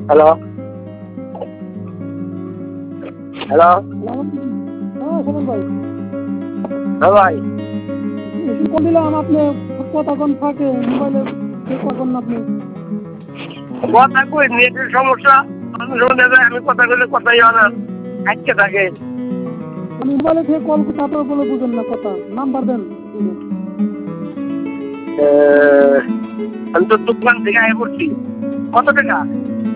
Hello hello হ্যাঁ সুমন ভাই, হ্যাঁ ভাই, এসে কল দিলাম আপনি কতক্ষণ থাকে মোবাইলে কখন আপনি কথা কই নেটের সমস্যা। আমি শুনে যায়, আমি কথা কইলে কথাই হয় না, আটকে থাকে। আমি মোবাইলে থেকে কল তারপরে বলে বুঝেন না কথা, নাম্বার দেন। আমি তো দোকান থেকে আয় করছি। কত টাকা?